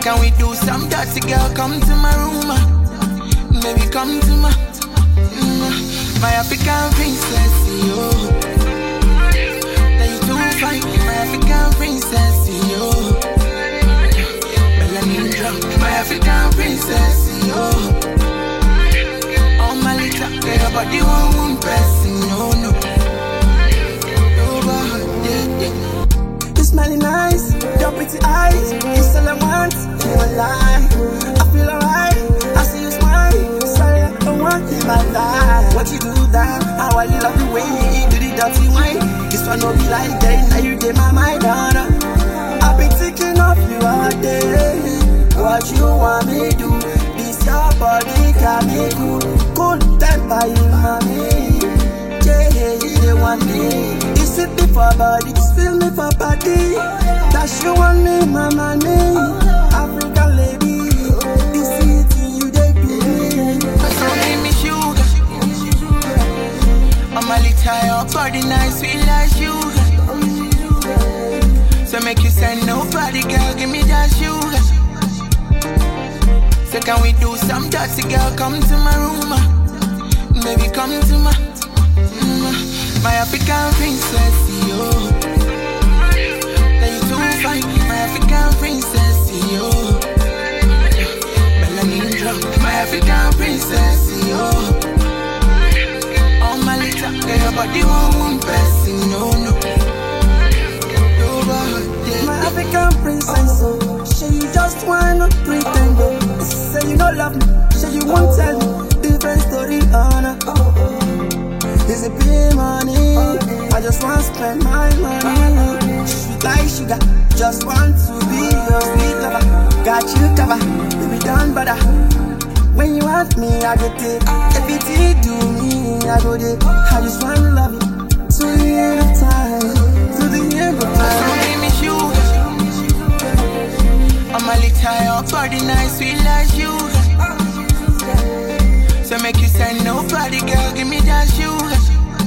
can we do some dirty girl? Come to my room, maybe come to my African princess, yo. Now you too fine, my African princess, yo. Melanin drunk, my African princess, yo. Oh my little girl, but the one person, no. You smelling nice, your pretty eyes, it's all I want in my life. I feel alright, I see you smile, sorry I don't want in my life. What you do that, how I love the way you do the dirty wine. This one no be like that, now you get my mind on. I've been thinking of you all day. What you want me do, this your body got me cool temper you mommy. Yeah, you want me. Sit me for body, feel me for body. That you want me, my money. African lady, this city you they do me. So give me sugar. I'm a little your body nice, sweet like sugar. So make you send nobody, girl, give me that sugar. So can we do some dirty girl? Come to my room, maybe come to my African princess, yo. Now you too fine, my African princess, yo. Melanin drunk, my African princess, yo. Oh my little girl, but the one person, no. My African princess, oh. Say you just wanna pretend, oh. Say you don't love me, say you won't tell me. Different story, oh no. Is it big money? I just want to spend my money. Sweet like sugar, just want to be your sweet lover. Got you covered, baby done better. When you want me, I go take. If it do me, I go there. I just want to love you to the end of time, to the end of time. So give me sugar. I'm a little your body nice, sweet like sugar. So make you send nobody, girl, give me that sugar.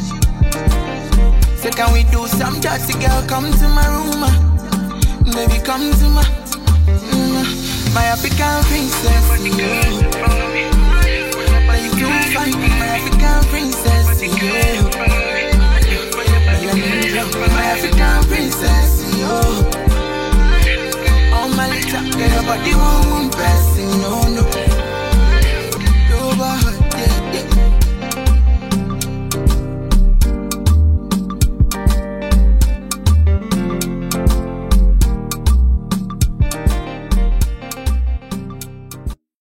So can we do some dirty girl? Come to my room, maybe come to my African princess, yo. Now you too fine, my African princess, yo. My African princess, yo. Oh my little girl, but the one